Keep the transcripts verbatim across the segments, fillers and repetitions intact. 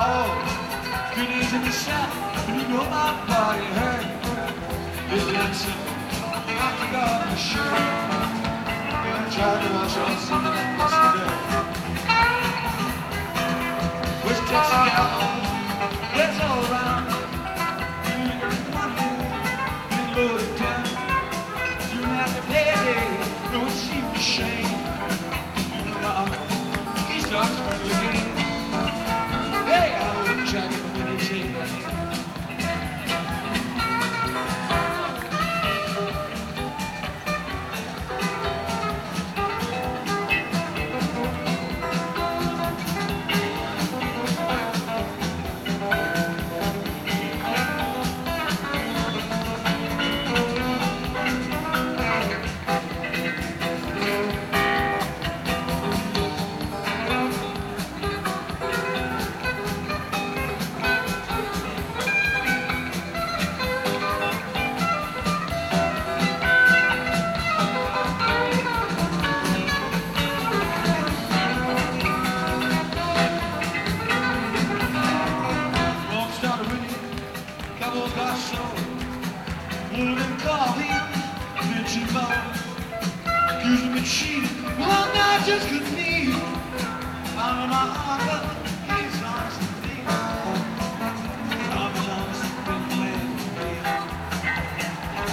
Oh, good days in the south, you know my body hurt. It's dancing, I forgot my shirt. I tried to watch all something like yesterday. West Texas gal, that's all around. One hand, been loaded down. Soon after payday, no it seemed a shame. He starts to run again. Hey, I wouldn't try to win it, take my hand. Wouldn't call him bitchy boy. Accuse him of cheating. Well, not just could me. Out of my heart, but he's honest with me. I'm as honest as been playing with me.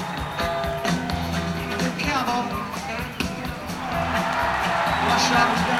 The cowboy, well, I shot his